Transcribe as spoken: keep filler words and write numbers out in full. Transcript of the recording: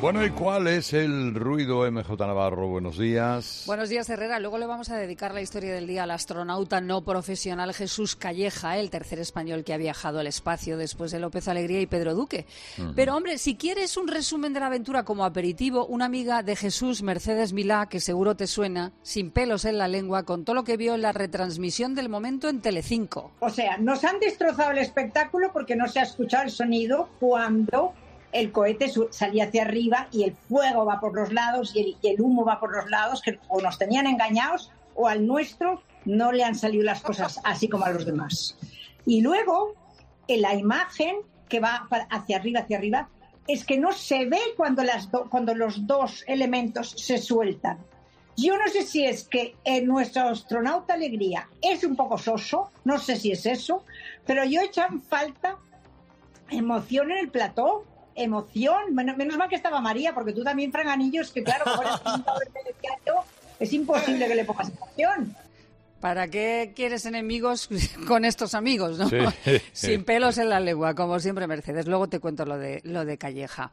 Bueno, ¿y cuál es el ruido, M J Navarro? Buenos días. Buenos días, Herrera. Luego le vamos a dedicar la historia del día al astronauta no profesional Jesús Calleja, el tercer español que ha viajado al espacio después de López Alegría y Pedro Duque. Uh-huh. Pero, hombre, si quieres un resumen de la aventura como aperitivo, una amiga de Jesús, Mercedes Milá, que seguro te suena, sin pelos en la lengua, contó lo que vio en la retransmisión del momento en Telecinco. O sea, nos han destrozado el espectáculo porque no se ha escuchado el sonido cuando el cohete salía hacia arriba y el fuego va por los lados y el, y el humo va por los lados, que o nos tenían engañados o al nuestro no le han salido las cosas así como a los demás. Y luego, en la imagen que va hacia arriba, hacia arriba, es que no se ve cuando, las do, cuando los dos elementos se sueltan. Yo no sé si es que en nuestro astronauta Alegría es un poco soso, no sé si es eso, pero yo he echado en falta emoción en el plató. Emoción, menos, menos mal que estaba María, porque tú también, Fran Anillos, que claro, como eres del teatro, es imposible que le pongas emoción. ¿Para qué quieres enemigos con estos amigos, no? Sí. Sin pelos en la lengua, como siempre, Mercedes. Luego te cuento lo de lo de Calleja.